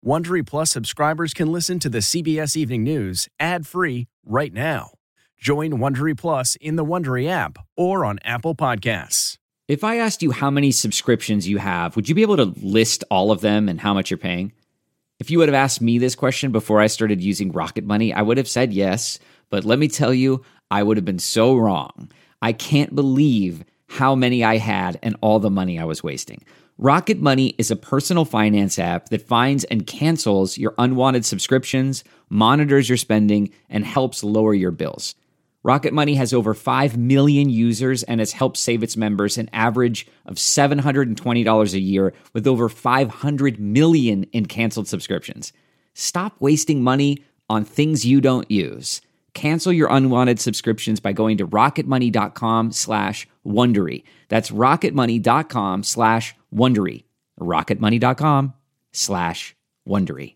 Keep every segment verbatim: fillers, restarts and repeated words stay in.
Wondery Plus subscribers can listen to the C B S Evening News ad-free right now. Join Wondery Plus in the Wondery app or on Apple Podcasts. If I asked you how many subscriptions you have, would you be able to list all of them and how much you're paying? If you would have asked me this question before I started using Rocket Money, I would have said yes, but let me tell you, I would have been so wrong. I can't believe how many I had and all the money I was wasting. Rocket Money is a personal finance app that finds and cancels your unwanted subscriptions, monitors your spending, and helps lower your bills. Rocket Money has over five million users and has helped save its members an average of seven hundred twenty dollars a year with over five hundred million in canceled subscriptions. Stop wasting money on things you don't use. Cancel your unwanted subscriptions by going to rocketmoney.com slash Wondery. That's rocketmoney.com slash Wondery. rocketmoney.com slash Wondery.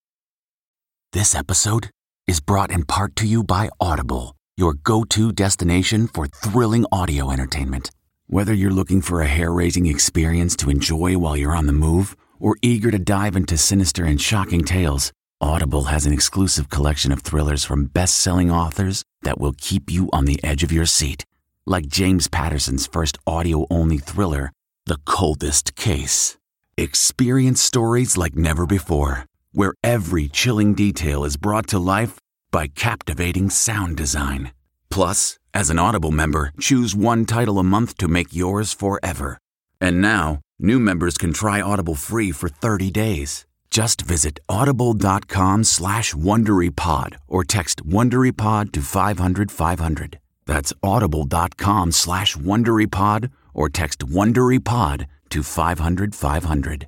This episode is brought in part to you by Audible, your go-to destination for thrilling audio entertainment. Whether you're looking for a hair-raising experience to enjoy while you're on the move or eager to dive into sinister and shocking tales, Audible has an exclusive collection of thrillers from best-selling authors that will keep you on the edge of your seat. Like James Patterson's first audio-only thriller, The Coldest Case. Experience stories like never before, where every chilling detail is brought to life by captivating sound design. Plus, as an Audible member, choose one title a month to make yours forever. And now, new members can try Audible free for thirty days. Just visit audible.com slash WonderyPod or text WonderyPod to five hundred five hundred. That's audible.com slash WonderyPod or text WonderyPod to five hundred five hundred.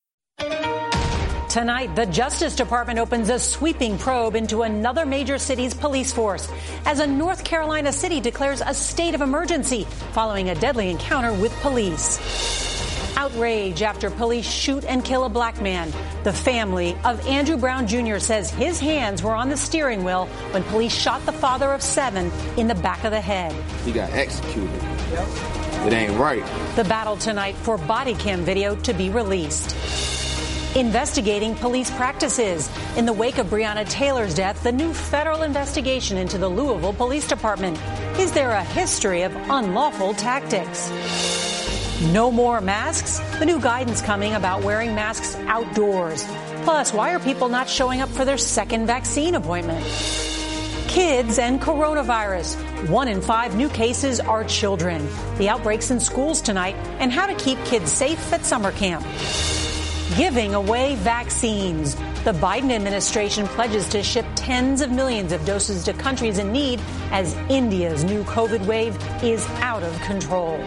Tonight, the Justice Department opens a sweeping probe into another major city's police force as a North Carolina city declares a state of emergency following a deadly encounter with police. Outrage after police shoot and kill a black man. The family of Andrew Brown Junior says his hands were on the steering wheel when police shot the father of seven in the back of the head. He got executed. Yep. It ain't right. The battle tonight for body cam video to be released. Investigating police practices. In the wake of Breonna Taylor's death, the new federal investigation into the Louisville Police Department. Is there a history of unlawful tactics? No more masks? The new guidance coming about wearing masks outdoors. Plus, why are people not showing up for their second vaccine appointment? Kids and coronavirus. One in five new cases are children. The outbreaks in schools tonight and how to keep kids safe at summer camp. Giving away vaccines. The Biden administration pledges to ship tens of millions of doses to countries in need as India's new COVID wave is out of control.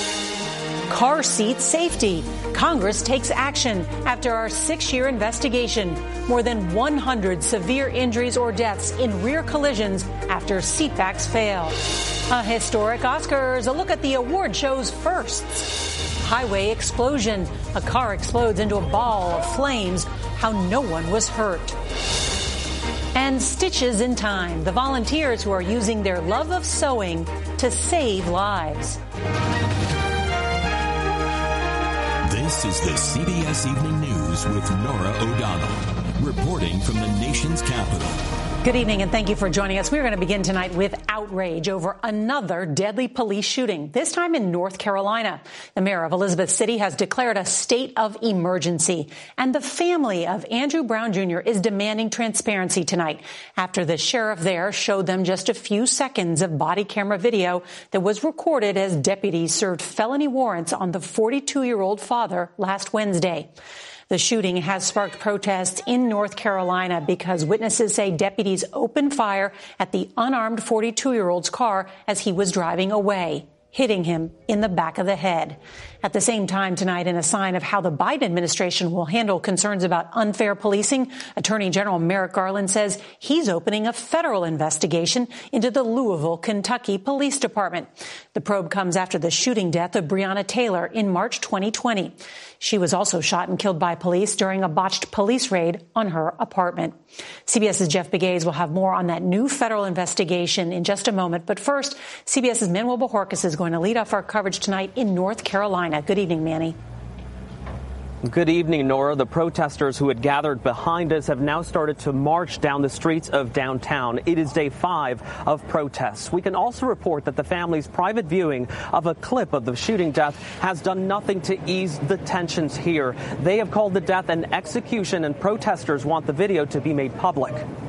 Car seat safety. Congress takes action after our six-year investigation. More than one hundred severe injuries or deaths in rear collisions after seatbacks fail. A historic Oscars. A look at the award show's firsts. Highway explosion. A car explodes into a ball of flames. How no one was hurt. And Stitches in Time. The volunteers who are using their love of sewing to save lives. This is the C B S Evening News with Norah O'Donnell, reporting from the nation's capital. Good evening, and thank you for joining us. We're going to begin tonight with outrage over another deadly police shooting, this time in North Carolina. The mayor of Elizabeth City has declared a state of emergency, and the family of Andrew Brown Junior is demanding transparency tonight after the sheriff there showed them just a few seconds of body camera video that was recorded as deputies served felony warrants on the forty-two-year-old father last Wednesday. The shooting has sparked protests in North Carolina because witnesses say deputies opened fire at the unarmed forty-two-year-old's car as he was driving away, hitting him in the back of the head. At the same time tonight, in a sign of how the Biden administration will handle concerns about unfair policing, Attorney General Merrick Garland says he's opening a federal investigation into the Louisville, Kentucky Police Department. The probe comes after the shooting death of Breonna Taylor in March twenty twenty. She was also shot and killed by police during a botched police raid on her apartment. CBS's Jeff Begays will have more on that new federal investigation in just a moment. But first, CBS's Manuel Bojorquez is going to lead off our coverage tonight in North Carolina. Good evening, Manny. Good evening, Nora. The protesters who had gathered behind us have now started to march down the streets of downtown. It is day five of protests. We can also report that the family's private viewing of a clip of the shooting death has done nothing to ease the tensions here. They have called the death an execution, and protesters want the video to be made public.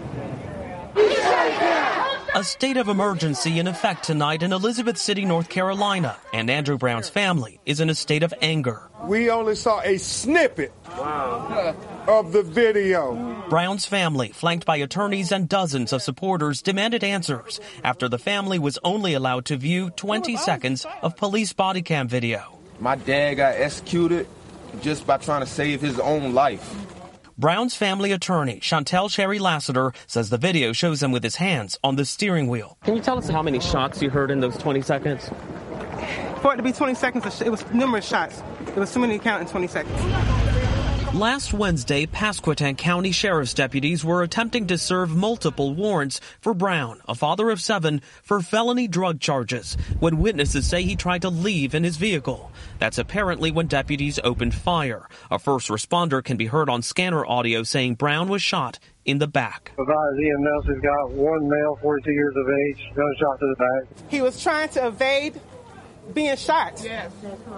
A state of emergency in effect tonight in Elizabeth City, North Carolina, and Andrew Brown's family is in a state of anger. We only saw a snippet wow. of the video. Brown's family, flanked by attorneys and dozens of supporters, demanded answers after the family was only allowed to view twenty seconds of police body cam video. My dad got executed just by trying to save his own life. Brown's family attorney, Chantel Sherry Lassiter, says the video shows him with his hands on the steering wheel. Can you tell us how many shots you heard in those twenty seconds? For it to be twenty seconds, it was numerous shots. It was too many to count in twenty seconds. Last Wednesday, Pasquotank County Sheriff's deputies were attempting to serve multiple warrants for Brown, a father of seven, for felony drug charges, when witnesses say he tried to leave in his vehicle. That's apparently when deputies opened fire. A first responder can be heard on scanner audio saying Brown was shot in the back. Advise Ian Nelson's got one male, forty-two years of age, gunshot to the back. He was trying to evade being shot. Yes.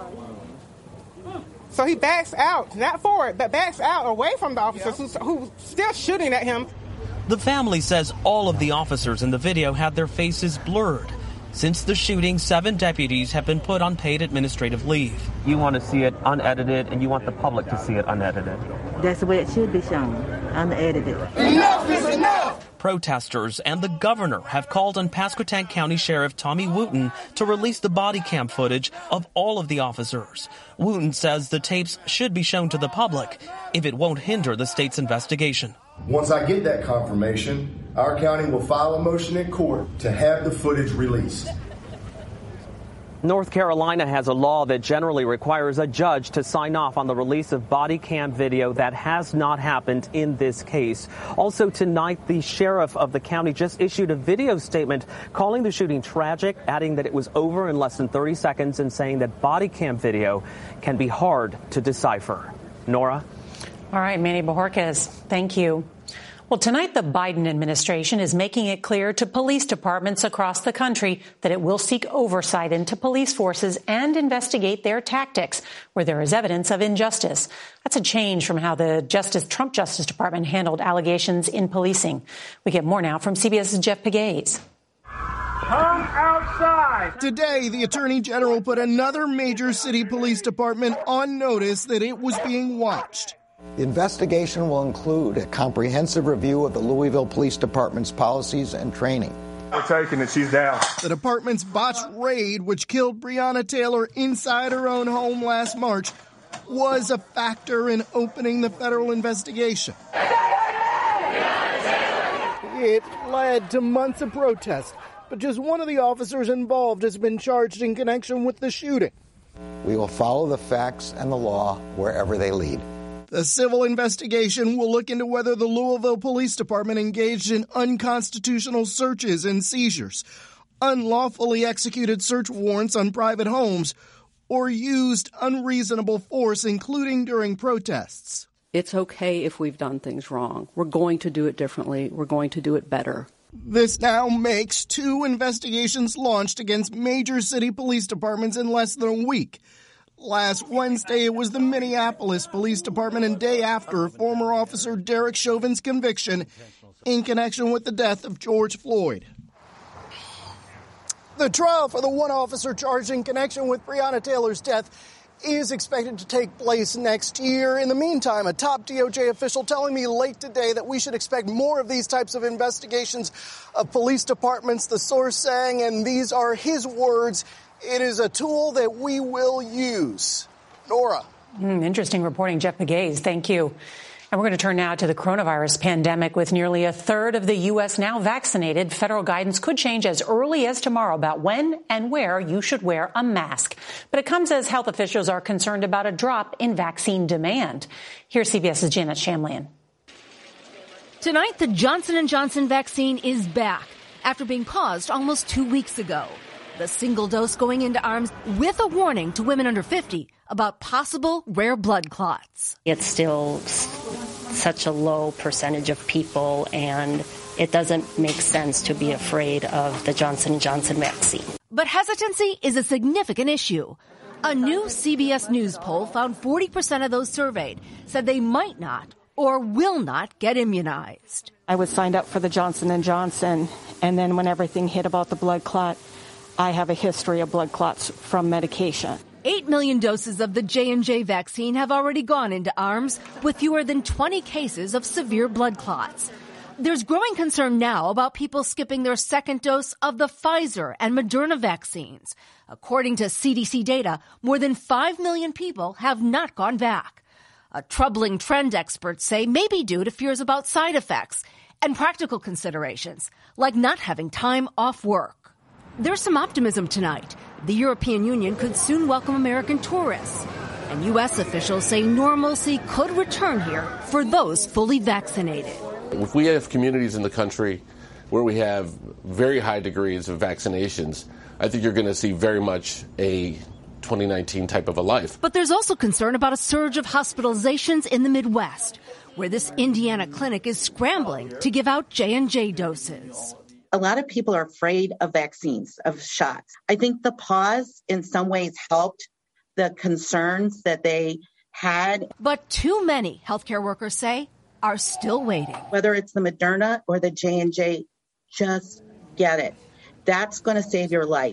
So he backs out, not forward, but backs out away from the officers who's, who's still shooting at him. The family says all of the officers in the video had their faces blurred. Since the shooting, seven deputies have been put on paid administrative leave. You want to see it unedited, and you want the public to see it unedited. That's the way it should be shown, unedited. Enough is enough! Protesters and the governor have called on Pasquotank County Sheriff Tommy Wooten to release the body cam footage of all of the officers. Wooten says the tapes should be shown to the public if it won't hinder the state's investigation. Once I get that confirmation, our county will file a motion in court to have the footage released. North Carolina has a law that generally requires a judge to sign off on the release of body cam video. That has not happened in this case. Also tonight, the sheriff of the county just issued a video statement calling the shooting tragic, adding that it was over in less than thirty seconds and saying that body cam video can be hard to decipher. Nora? All right, Manny Bojorquez, thank you. Well, tonight, the Biden administration is making it clear to police departments across the country that it will seek oversight into police forces and investigate their tactics where there is evidence of injustice. That's a change from how the Justice Trump Justice Department handled allegations in policing. We get more now from CBS's Jeff Pegues. Come outside. Today, the Attorney General put another major city police department on notice that it was being watched. The investigation will include a comprehensive review of the Louisville Police Department's policies and training. We're taking it. She's down. The department's botched raid, which killed Breonna Taylor inside her own home last March, was a factor in opening the federal investigation. It led to months of protest, but just one of the officers involved has been charged in connection with the shooting. We will follow the facts and the law wherever they lead. The civil investigation will look into whether the Louisville Police Department engaged in unconstitutional searches and seizures, unlawfully executed search warrants on private homes, or used unreasonable force, including during protests. It's okay if we've done things wrong. We're going to do it differently. We're going to do it better. This now makes two investigations launched against major city police departments in less than a week. Last Wednesday, it was the Minneapolis Police Department, and day after, former officer Derek Chauvin's conviction in connection with the death of George Floyd. The trial for the one officer charged in connection with Breonna Taylor's death is expected to take place next year. In the meantime, a top D O J official telling me late today that we should expect more of these types of investigations of police departments, the source saying, and these are his words, it is a tool that we will use. Nora. Mm, interesting reporting, Jeff Pegues. Thank you. And we're going to turn now to the coronavirus pandemic. With nearly a third of the U S now vaccinated, federal guidance could change as early as tomorrow about when and where you should wear a mask. But it comes as health officials are concerned about a drop in vaccine demand. Here's CBS's Janet Shamlian. Tonight, the Johnson and Johnson vaccine is back after being paused almost two weeks ago. the single dose going into arms with a warning to women under fifty about possible rare blood clots. It's still such a low percentage of people, and it doesn't make sense to be afraid of the Johnson and Johnson vaccine. But hesitancy is a significant issue. A new C B S News poll found forty percent of those surveyed said they might not or will not get immunized. I was signed up for the Johnson and Johnson, and then when everything hit about the blood clot, I have a history of blood clots from medication. Eight million doses of the J and J vaccine have already gone into arms with fewer than twenty cases of severe blood clots. There's growing concern now about people skipping their second dose of the Pfizer and Moderna vaccines. According to C D C data, more than five million people have not gone back. A troubling trend, experts say, may be due to fears about side effects and practical considerations, like not having time off work. There's some optimism tonight. The European Union could soon welcome American tourists. And U S officials say normalcy could return here for those fully vaccinated. If we have communities in the country where we have very high degrees of vaccinations, I think you're going to see very much a twenty nineteen type of a life. But there's also concern about a surge of hospitalizations in the Midwest, where this Indiana clinic is scrambling to give out J and J doses. A lot of people are afraid of vaccines, of shots. I think the pause in some ways helped the concerns that they had. But too many healthcare workers say are still waiting. Whether it's the Moderna or the J and J, just get it. That's going to save your life.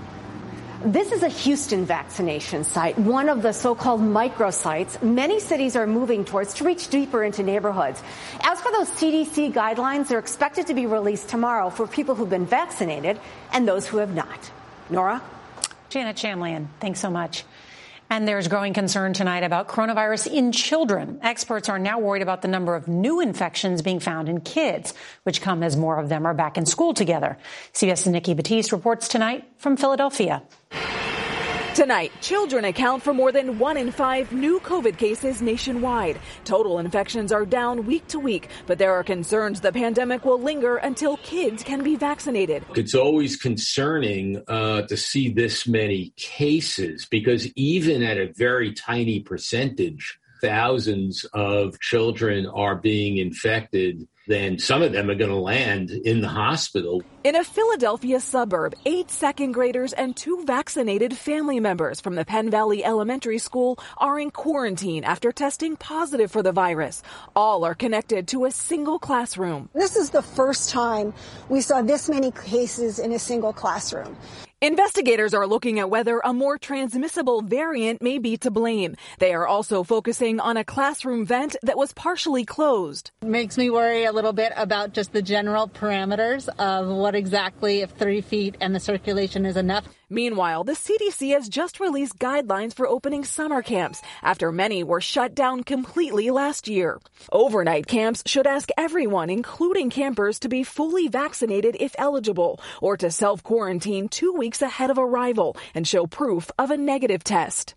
This is a Houston vaccination site, one of the so-called microsites many cities are moving towards to reach deeper into neighborhoods. As for those C D C guidelines, they're expected to be released tomorrow for people who've been vaccinated and those who have not. Nora? Janet Shamlian, thanks so much. And there's growing concern tonight about coronavirus in children. Experts are now worried about the number of new infections being found in kids, which come as more of them are back in school together. CBS's Nikki Batiste reports tonight from Philadelphia. Tonight, children account for more than one in five new COVID cases nationwide. Total infections are down week to week, but there are concerns the pandemic will linger until kids can be vaccinated. It's always concerning uh, to see this many cases because even at a very tiny percentage, thousands of children are being infected. Then some of them are going to land in the hospital. In a Philadelphia suburb, eight second graders and two vaccinated family members from the Penn Valley Elementary School are in quarantine after testing positive for the virus. All are connected to a single classroom. This is the first time we saw this many cases in a single classroom. Investigators are looking at whether a more transmissible variant may be to blame. They are also focusing on a classroom vent that was partially closed. It makes me worry a little bit about just the general parameters of what exactly, if three feet and the circulation is enough. Meanwhile, the C D C has just released guidelines for opening summer camps after many were shut down completely last year. Overnight camps should ask everyone, including campers, to be fully vaccinated if eligible or to self-quarantine two weeks ahead of arrival and show proof of a negative test.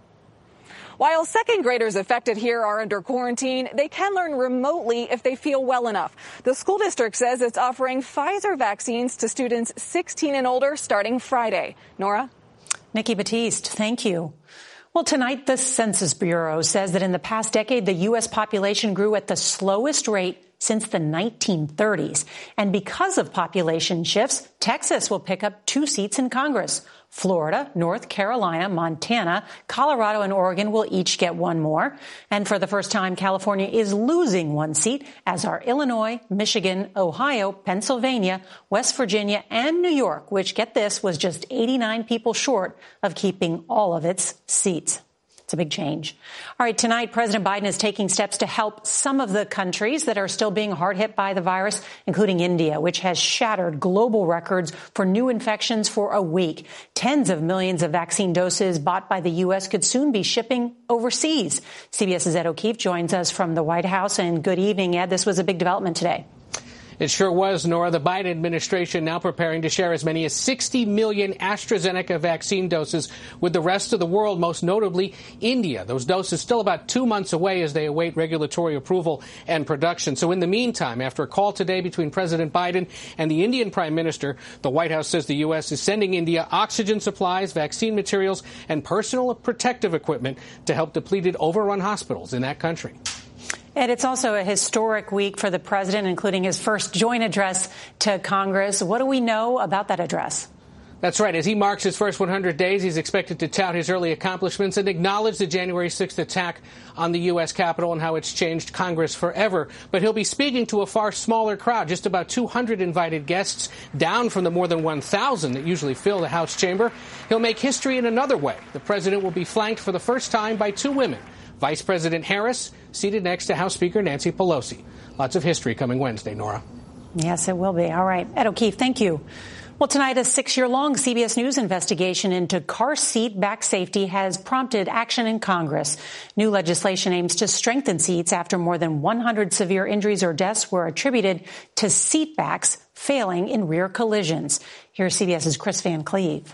While second graders affected here are under quarantine, they can learn remotely if they feel well enough. The school district says it's offering Pfizer vaccines to students sixteen and older starting Friday. Nora? Nikki Batiste, thank you. Well, tonight, the Census Bureau says that in the past decade, the U S population grew at the slowest rate since the nineteen thirties. And because of population shifts, Texas will pick up two seats in Congress. Florida, North Carolina, Montana, Colorado, and Oregon will each get one more. And for the first time, California is losing one seat, as are Illinois, Michigan, Ohio, Pennsylvania, West Virginia, and New York, which, get this, was just eighty-nine people short of keeping all of its seats. It's a big change. All right, tonight, President Biden is taking steps to help some of the countries that are still being hard hit by the virus, including India, which has shattered global records for new infections for a week. Tens of millions of vaccine doses bought by the U S could soon be shipping overseas. CBS's Ed O'Keefe joins us from the White House. And good evening, Ed. This was a big development today. It sure was, Nora. The Biden administration now preparing to share as many as sixty million AstraZeneca vaccine doses with the rest of the world, most notably India. Those doses still about two months away as they await regulatory approval and production. So in the meantime, after a call today between President Biden and the Indian Prime Minister, the White House says the U S is sending India oxygen supplies, vaccine materials, and personal protective equipment to help depleted, overrun hospitals in that country. And it's also a historic week for the president, including his first joint address to Congress. What do we know about that address? That's right. As he marks his first one hundred days, he's expected to tout his early accomplishments and acknowledge the January sixth attack on the U S Capitol and how it's changed Congress forever. But he'll be speaking to a far smaller crowd, just about two hundred invited guests, down from the more than one thousand that usually fill the House chamber. He'll make history in another way. The president will be flanked for the first time by two women. Vice President Harris, seated next to House Speaker Nancy Pelosi. Lots of history coming Wednesday, Nora. Yes, it will be. All right. Ed O'Keefe, thank you. Well, tonight, a six-year-long C B S News investigation into car seat back safety has prompted action in Congress. New legislation aims to strengthen seats after more than one hundred severe injuries or deaths were attributed to seat backs failing in rear collisions. Here's CBS's Chris Van Cleve.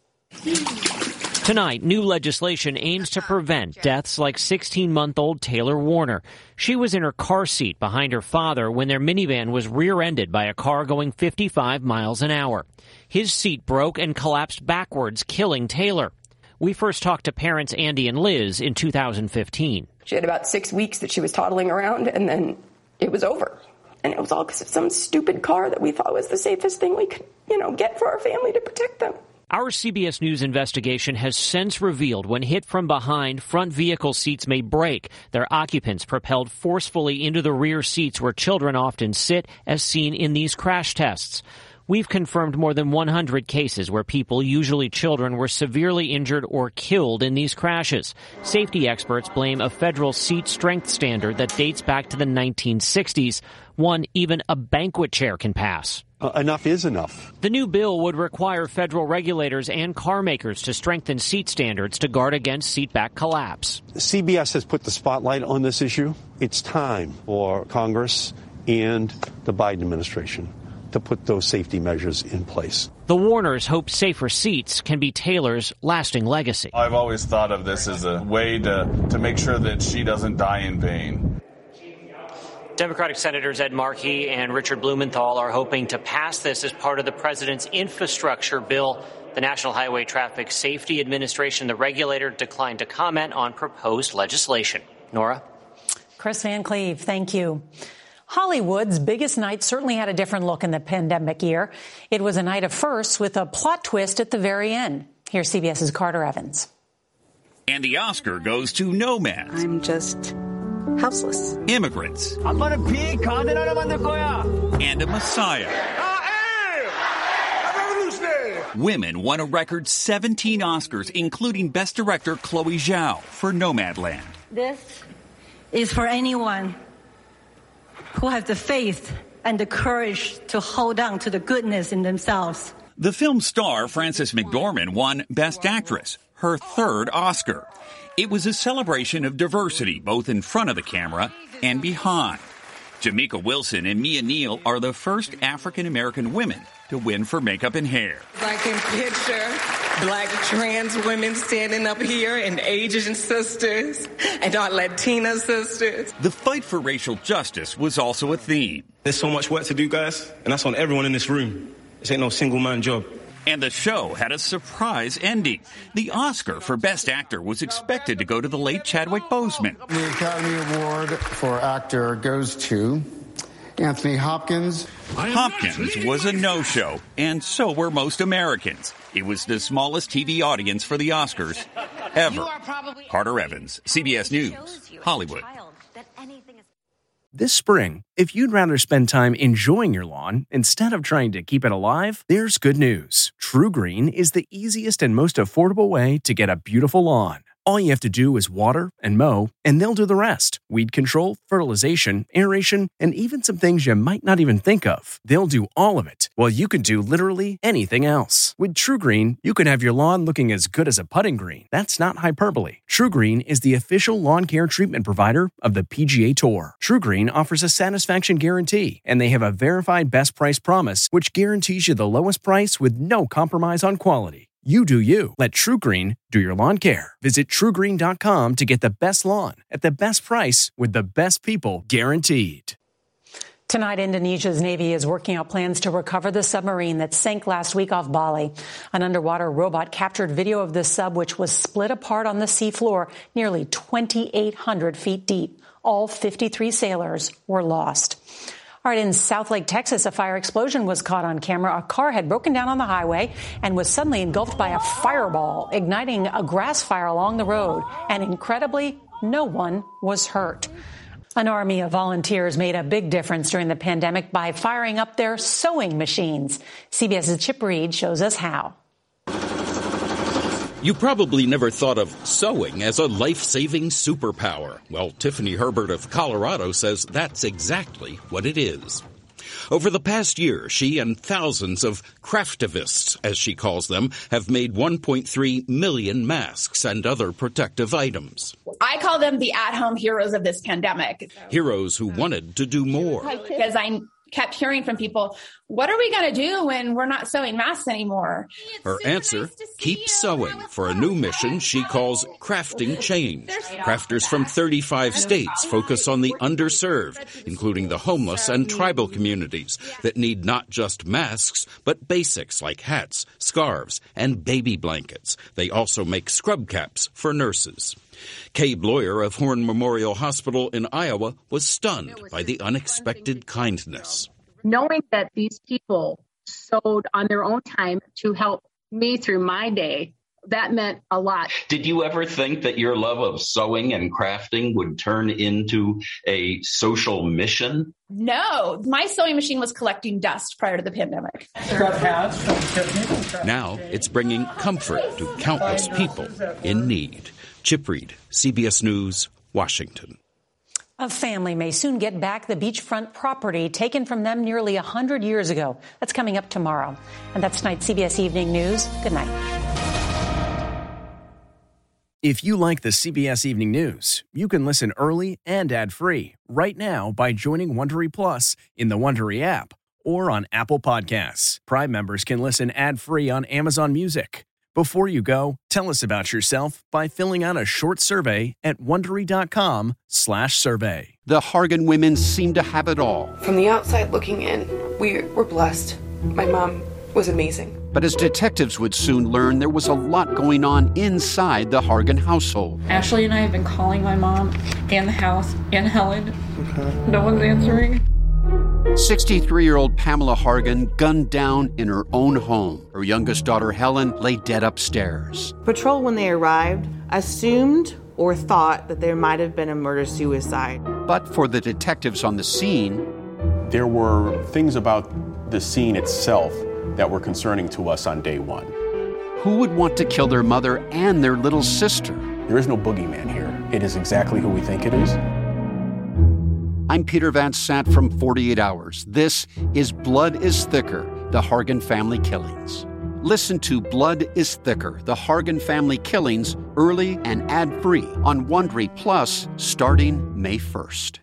Tonight, new legislation aims to prevent deaths like sixteen-month-old Taylor Warner. She was in her car seat behind her father when their minivan was rear-ended by a car going fifty-five miles an hour. His seat broke and collapsed backwards, killing Taylor. We first talked to parents Andy and Liz in two thousand fifteen. She had about six weeks that she was toddling around, and then it was over. And it was all because of some stupid car that we thought was the safest thing we could, you know, get for our family to protect them. Our C B S News investigation has since revealed when hit from behind, front vehicle seats may break, their occupants propelled forcefully into the rear seats where children often sit, as seen in these crash tests. We've confirmed more than one hundred cases where people, usually children, were severely injured or killed in these crashes. Safety experts blame a federal seat strength standard that dates back to the nineteen sixties, one even a banquet chair can pass. Uh, enough is enough. The new bill would require federal regulators and car makers to strengthen seat standards to guard against seatback collapse. C B S has put the spotlight on this issue. It's time for Congress and the Biden administration to put those safety measures in place. The Warners hope safer seats can be Taylor's lasting legacy. I've always thought of this as a way to, to make sure that she doesn't die in vain. Democratic Senators Ed Markey and Richard Blumenthal are hoping to pass this as part of the president's infrastructure bill. The National Highway Traffic Safety Administration, the regulator, declined to comment on proposed legislation. Nora? Chris Van Cleve, thank you. Hollywood's biggest night certainly had a different look in the pandemic year. It was a night of firsts with a plot twist at the very end. Here's CBS's Carter Evans. And the Oscar goes to nomads. I'm just houseless. Immigrants. 아빠는 비가는 하나 만들 거야. And a messiah. Women won a record seventeen Oscars, including Best Director Chloe Zhao for Nomadland. This is for anyone who have the faith and the courage to hold on to the goodness in themselves. The film star Frances McDormand won Best Actress, her third Oscar. It was a celebration of diversity, both in front of the camera and behind. Jamaica Wilson and Mia Neal are the first African-American women to win for makeup and hair. I can picture black trans women standing up here and Asian sisters and our Latina sisters. The fight for racial justice was also a theme. There's so much work to do, guys, and that's on everyone in this room. This ain't no single-man job. And the show had a surprise ending. The Oscar for Best Actor was expected to go to the late Chadwick Boseman. The Academy Award for Actor goes to Anthony Hopkins. Hopkins was a no-show, and so were most Americans. It was the smallest T V audience for the Oscars ever. Carter Evans, C B S News, Hollywood. This spring, if you'd rather spend time enjoying your lawn instead of trying to keep it alive, there's good news. True Green is the easiest and most affordable way to get a beautiful lawn. All you have to do is water and mow, and they'll do the rest. Weed control, fertilization, aeration, and even some things you might not even think of. They'll do all of it, while you can do literally anything else. With TruGreen, you can have your lawn looking as good as a putting green. That's not hyperbole. TruGreen is the official lawn care treatment provider of the P G A Tour. TruGreen offers a satisfaction guarantee, and they have a verified best price promise, which guarantees you the lowest price with no compromise on quality. You do you. Let TruGreen do your lawn care. Visit True Green dot com to get the best lawn at the best price with the best people guaranteed. Tonight, Indonesia's Navy is working out plans to recover the submarine that sank last week off Bali. An underwater robot captured video of the sub, which was split apart on the seafloor nearly twenty-eight hundred feet deep. All fifty-three sailors were lost. All right, in Southlake, Texas, a fire explosion was caught on camera. A car had broken down on the highway and was suddenly engulfed by a fireball, igniting a grass fire along the road. And incredibly, no one was hurt. An army of volunteers made a big difference during the pandemic by firing up their sewing machines. CBS's Chip Reed shows us how. You probably never thought of sewing as a life-saving superpower. Well, Tiffany Herbert of Colorado says that's exactly what it is. Over the past year, she and thousands of craftivists, as she calls them, have made one point three million masks and other protective items. I call them the at-home heroes of this pandemic. Heroes who wanted to do more. Because I kept hearing from people, what are we going to do when we're not sewing masks anymore? Her answer, keep sewing for a new mission she calls Crafting Change. Crafters from thirty-five states focus on the underserved, including the homeless and tribal communities that need not just masks, but basics like hats, scarves, and baby blankets. They also make scrub caps for nurses. Kay Bloyer of Horn Memorial Hospital in Iowa was stunned by the unexpected kindness. Knowing that these people sewed on their own time to help me through my day, that meant a lot. Did you ever think that your love of sewing and crafting would turn into a social mission? No, my sewing machine was collecting dust prior to the pandemic. Now it's bringing comfort to countless people in need. Chip Reed, C B S News, Washington. A family may soon get back the beachfront property taken from them nearly one hundred years ago. That's coming up tomorrow. And that's tonight's C B S Evening News. Good night. If you like the C B S Evening News, you can listen early and ad-free right now by joining Wondery Plus in the Wondery app or on Apple Podcasts. Prime members can listen ad-free on Amazon Music. Before you go, tell us about yourself by filling out a short survey at Wondery.com slash survey. The Hargan women seem to have it all. From the outside looking in, we were blessed. My mom was amazing. But as detectives would soon learn, there was a lot going on inside the Hargan household. Ashley and I have been calling my mom and the house and Helen. Okay. No one's answering. sixty-three-year-old Pamela Hargan gunned down in her own home. Her youngest daughter, Helen, lay dead upstairs. Patrol, when they arrived, assumed or thought that there might have been a murder-suicide. But for the detectives on the scene, there were things about the scene itself that were concerning to us on day one. Who would want to kill their mother and their little sister? There is no boogeyman here. It is exactly who we think it is. I'm Peter Van Sant from forty-eight hours. This is Blood is Thicker, the Hargan family killings. Listen to Blood is Thicker, the Hargan family killings, early and ad-free on Wondery Plus starting May first.